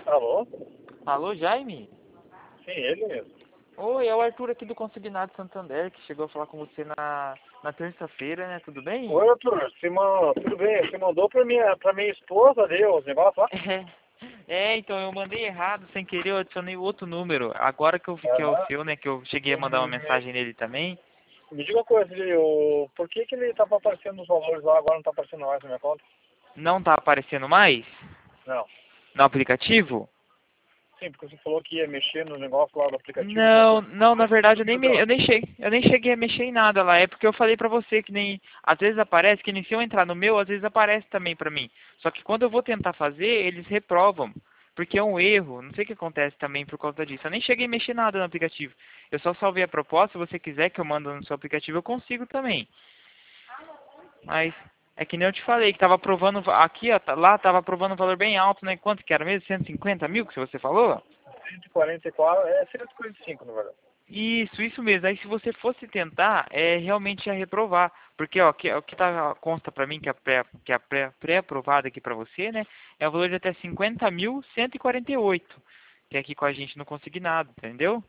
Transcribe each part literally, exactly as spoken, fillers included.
Alô? Alô, Jaime? Sim, ele mesmo. Oi, é o Arthur aqui do Consignado Santander, que chegou a falar com você na, na terça-feira, né? Tudo bem? Oi, Arthur. Você man... Tudo bem? Você mandou pra minha, pra minha esposa ali os negócios lá? É, é, então eu mandei errado, sem querer, eu adicionei outro número. Agora que eu vi que é o Aham. seu, né? Que eu cheguei a mandar uma Me, mensagem nele também. me diga uma coisa, ele, o... por que que ele tava aparecendo os valores lá, agora não tá aparecendo mais na minha conta? Não tá aparecendo mais Não. no aplicativo? Sim, porque você falou que ia mexer no negócio lá do aplicativo, alguma Não, coisa. não, na Mas verdade não eu nem, me, entrou. eu nem cheguei, eu nem cheguei a mexer em nada lá. É porque eu falei pra você que nem, às vezes aparece, que nem se eu entrar no meu, às vezes aparece também pra mim. Só que quando eu vou tentar fazer, eles reprovam. Porque é um erro, não sei o que acontece também por conta disso. Eu nem cheguei a mexer nada no aplicativo. Eu só salvei a proposta, se você quiser que eu mando no seu aplicativo, eu consigo também. Mas é que nem eu te falei, que tava aprovando, aqui, ó, tá- lá tava aprovando um valor bem alto, né? Quanto que era mesmo? cento e cinquenta mil que você falou? cento e quarenta e quatro, é cento e quarenta e cinco, na verdade. Isso, isso mesmo. Aí se você fosse tentar, é realmente ia reprovar. Porque ó, que, o que tá, consta pra mim que a pré, que a pré, pré-aprovada aqui pra você, né? É o valor de até cinquenta mil cento e quarenta e oito. Que é aqui com a gente não consignado, entendeu?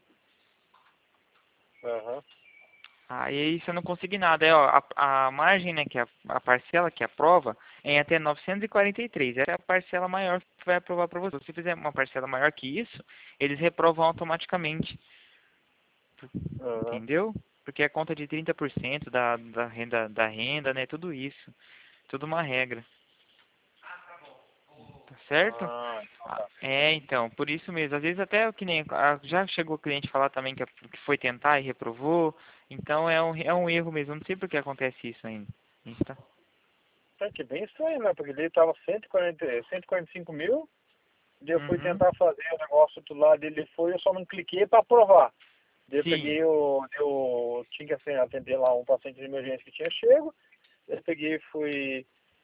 Aham. Aí você não consegue nada. É, ó, a, a margem, né, que é a, a parcela que aprova é em até novecentos e quarenta e três. Essa é a parcela maior que vai aprovar para você. Se você fizer uma parcela maior que isso, eles reprovam automaticamente. Aham. Entendeu? Porque é conta de trinta por cento da, da renda, da renda, né? Tudo isso. Tudo uma regra. Tá certo? Ah, então Ah, tá. é, então, por isso mesmo. Às vezes até o que nem. ah, Já chegou o cliente falar também que, que foi tentar e reprovou. Então é um, é um erro mesmo. Eu não sei por que acontece isso ainda. Isso tá? É que bem estranho, né? Porque ele tava cento e quarenta, cento e quarenta e cinco mil. Daí eu fui Uhum. tentar fazer o negócio do lado dele, foi, eu só não cliquei para aprovar. Daí eu Sim. peguei o, eu tinha que assim, atender lá um paciente de emergência que tinha chego, daí eu peguei e fui,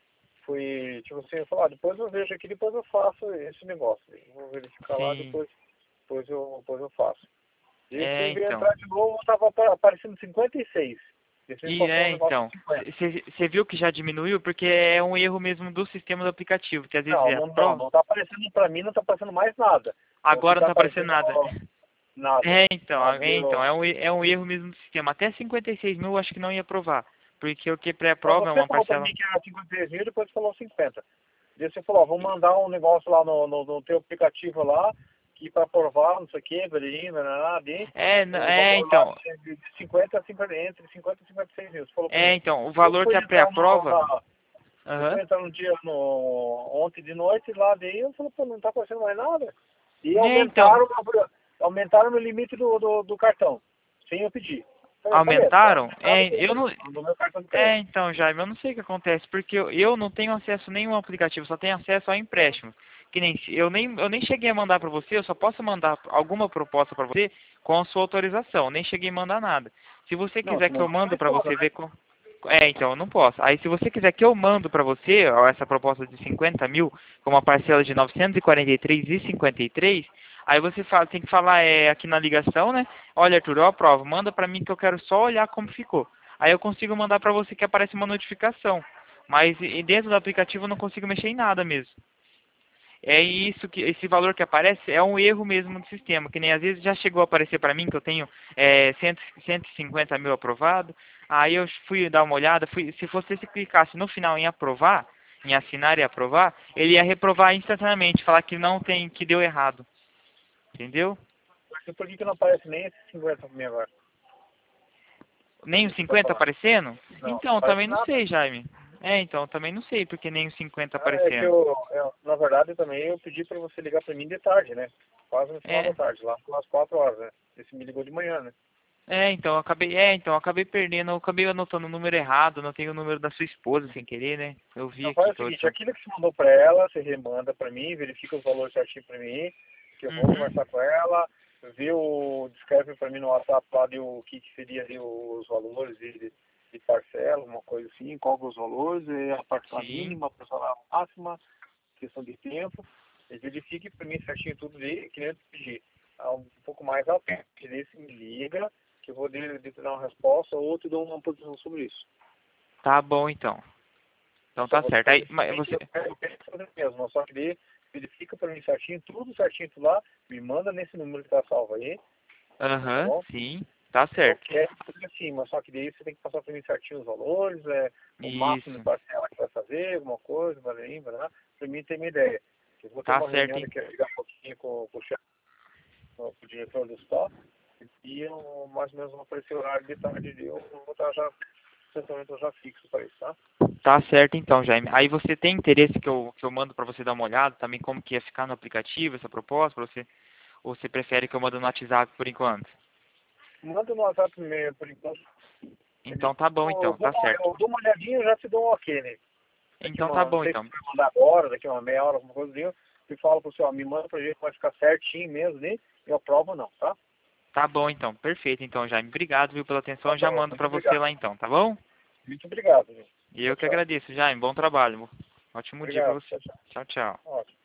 fui, tipo assim, eu falei, ah, depois eu vejo aqui, depois eu faço esse negócio. Eu vou verificar lá, Sim. depois, depois eu, depois eu faço. Daí eu É, fui ver então. entrar de novo, tava apa- aparecendo cinquenta e seis. Daí você me E passou um é, negócio então. de cinquenta. Você viu que já diminuiu? Porque é um erro mesmo do sistema do aplicativo. Que às vezes Não, é a não, não, prova. não tá aparecendo para mim, não tá aparecendo mais nada. O que Agora não tá tá aparecendo aparecendo nada. nada. É, então, Nada. é, então, Eu, é um, e- é um erro mesmo do sistema. Até cinquenta e seis mil eu acho que não ia aprovar. Porque o que Mas pré-aprova é você uma falou pra parcela. mim que era cinquenta e três mil, depois falou cinquenta. Daí você falou, ó, vou mandar um negócio lá no, no, no teu aplicativo lá, que para aprovar, não sei o que, baririm, nada, É, n- o é, valor lá então. de de cinquenta a cinquenta, entre cinquenta e cinquenta e seis mil. Você falou pra É, mim. então, o Eu valor que fui a entrar no, pré-aprova. na, eu Aham. fui entrar um dia no, ontem de noite lá, daí eu falei, pô, não tá acontecendo mais nada. E É, então. aumentaram, aumentaram o limite do, do, do cartão, sem eu pedir. Falei, beleza, tá Aumentaram? aumentado É, eu não. no meu cartão de É, crédito. então, Jaime, eu não sei o que acontece, porque eu, eu não tenho acesso a nenhum aplicativo, só tenho acesso a empréstimo. Que nem, eu nem, eu nem cheguei a mandar para você, eu só posso mandar alguma proposta para você com a sua autorização, nem cheguei a mandar nada. Se você Não, quiser você que não eu tem mando mais para toda, você né? ver com... É, então, eu não posso. Aí se você quiser que eu mando para você, ó, essa proposta de cinquenta mil, com uma parcela de novecentos e quarenta e três e cinquenta e três, aí você fala, tem que falar é, aqui na ligação, né? Olha, Arthur, eu aprovo, manda para mim que eu quero só olhar como ficou. Aí eu consigo mandar para você que aparece uma notificação. Mas e dentro do aplicativo eu não consigo mexer em nada mesmo. É isso que esse valor que aparece é um erro mesmo do sistema, que nem às vezes já chegou a aparecer para mim que eu tenho é, cem, cento e cinquenta mil aprovado. Aí eu fui dar uma olhada, fui, se você se clicasse no final em aprovar, em assinar e aprovar, ele ia reprovar instantaneamente, falar que não tem, que deu errado. Entendeu? Mas por que, que não aparece nem esse cinquenta pra mim agora? Nem o Esse que tá cinquenta falando. aparecendo? Não, não Então, aparece também não nada. sei, Jaime. É, então, também não sei porque nem o cinquenta Ah, é que aparecendo. eu, eu, na verdade, também eu pedi pra você ligar pra mim de tarde, né? Quase no final da É, tarde, lá pelas quatro horas, né? Esse me ligou de manhã, né? é, então, eu acabei, é, então, eu acabei perdendo, eu acabei anotando o número errado, anotei o número da sua esposa sem querer, né? Eu vi Então aqui faz o que eu seguinte, adicionei. aquilo que você mandou pra ela, você remanda pra mim, verifica os valores certinho pra mim, que eu vou Uhum. conversar com ela, vê o, descreve pra mim no WhatsApp lá de o que, que seria ali os valores de, de, de parcela, uma coisa assim, qual que é os valores, e a parcela Sim. mínima, a parcela máxima, questão de tempo, e verifique para mim certinho tudo ali, que nem eu te pedi. Há um pouco mais ao tempo. Que daí você me liga, que eu vou de, de te dar uma resposta ou te dou uma posição sobre isso. Tá bom então. Então Só tá você certo. fazer Aí, o mas seguinte, você. eu quero eu quero fazer mesmo, só que daí verifica para mim certinho, tudo certinho tudo lá, me manda nesse número que tá salvo aí. Aham, Tá sim, tá certo. qualquer coisa assim, mas só que daí você tem que passar para mim certinho os valores, é, o máximo de Isso, parcela que vai fazer, alguma coisa, vai para mim ter uma ideia. Eu vou ter tá uma certo, reunião hein? daqui a ligar um pouquinho com, com o chefe, com o diretor do estoque, e eu, mais ou menos vou aparecer o horário de tarde e eu vou estar já, certamente eu já fixo para isso, tá? Tá certo então, Jaime. Aí você tem interesse que eu, que eu mando para você dar uma olhada também como que ia ficar no aplicativo, essa proposta, pra você, ou você prefere que eu mando no WhatsApp por enquanto? Manda no WhatsApp primeiro, por enquanto. Então tá bom Eu então, dou tá uma, certo. eu dou uma olhadinha e já te dou um ok, né? Daqui Então tá uma, não bom sei se então. você vai mandar agora, daqui uma meia hora, alguma coisa assim, eu falo pro senhor, me manda pra gente, vai ficar certinho mesmo, né? Eu aprovo não, tá? Tá bom então, perfeito então, Jaime. Obrigado, viu, pela atenção. Tá Eu já bom, mando muito pra você obrigado. lá então, tá bom? Muito obrigado, gente. E Tchau, eu que tchau. agradeço, Jaime. Bom trabalho. Ótimo dia pra Obrigado, você. tchau, tchau. Tchau, tchau. Ótimo.